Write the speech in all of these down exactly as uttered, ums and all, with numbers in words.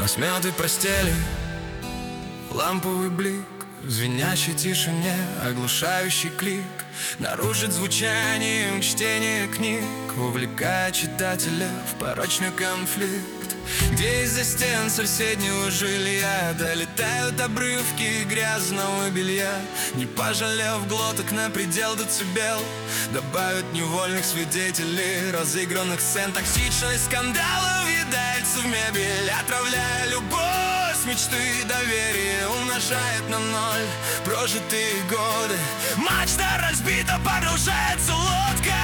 На смятой постели ламповый блик, в звенящей тишине оглушающий клик нарушит звучанием чтение книг, увлекая читателя в порочный конфликт, где из-за стен соседнего жилья долетают обрывки грязного белья. Не пожалев глоток на предел децибел, добавят невольных свидетелей разыгранных сцен. Токсичность скандалов въедается в мебель, отравляя любовь с мечты и доверие, умножает на ноль прожитые годы. Мачта разбита, погружается лодка.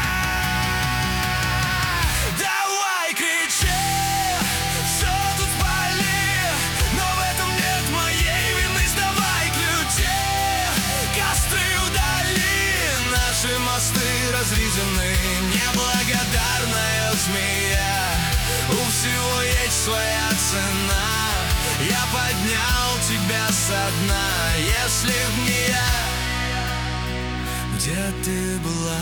Давай кричи, все тут спали, но в этом нет моей вины. Сдавай ключи, костры удали, наши мосты разрезаны. Неблагодарная змея, у всего есть своя цена. Я поднял тебя со дна, если б не я, где ты была?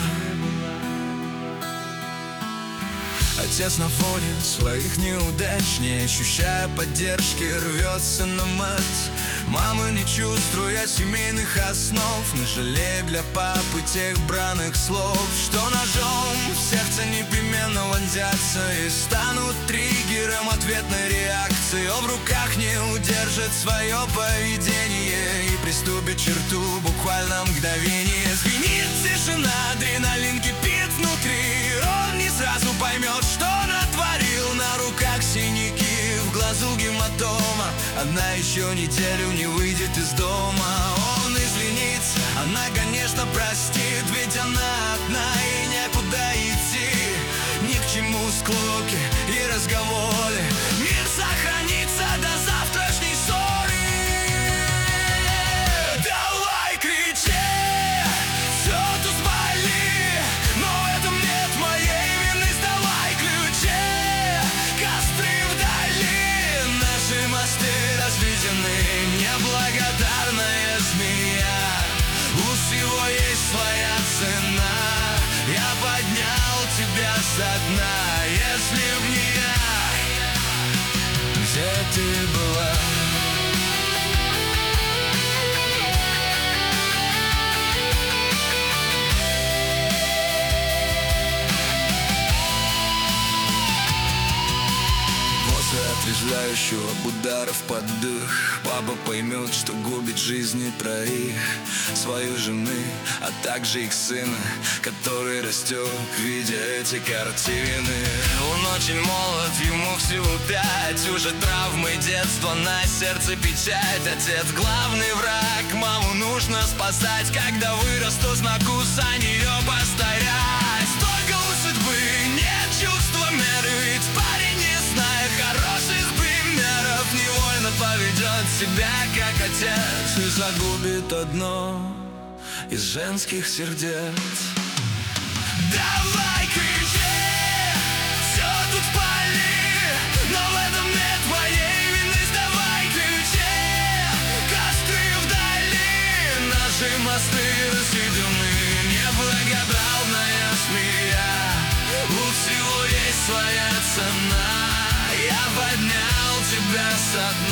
Отец на фоне своих неудач, не ощущая поддержки, рвется на мать. Мама, не чувствуя семейных основ, не жалея для папы тех бранных слов, что ножом в сердце непременно вонзятся и станут триггером ответной реакции. Он в руках не удержит свое поведение и приступит черту буквально мгновение. Звенит тишина, адреналин кипит внутри, он не сразу поймет, что натворил. На руках синяки, в глазу гематома, одна еще неделю не выйдет из дома. Он извинится, она, конечно, простит, ведь она одна и некуда идти. Ни к чему склоки и разговоры, мир сохранится до завтрашней ссоры. Давай кричи, все тут спали, но в этом нет моей вины. Сдавай ключи, костры вдали, наши мосты разведены. Неблагодарная змея, у всего есть своя цена. Я поднял тебя со дна, если б не я, где ты была? Отрезвляющего ударов под дых, папа поймет, что губит жизни троих: свою жены, а также их сына, который растет, видя эти картины. Он очень молод, ему всего пять, уже травмы детства, на сердце печать. Отец главный враг, маму нужно спасать, когда вырасту, смогу за нее постоять. Только у судьбы нет чувства меры, ведь парень, не зная хороших примеров, невольно поведет себя как отец и загубит одно из женских сердец. Давай кричи, все тут спали, но в этом нет моей вины. Сдавай ключи, костры вдали, наши мосты разведены. Неблагодарная змея, у всего есть своя цена. Я поднял тебя со дна.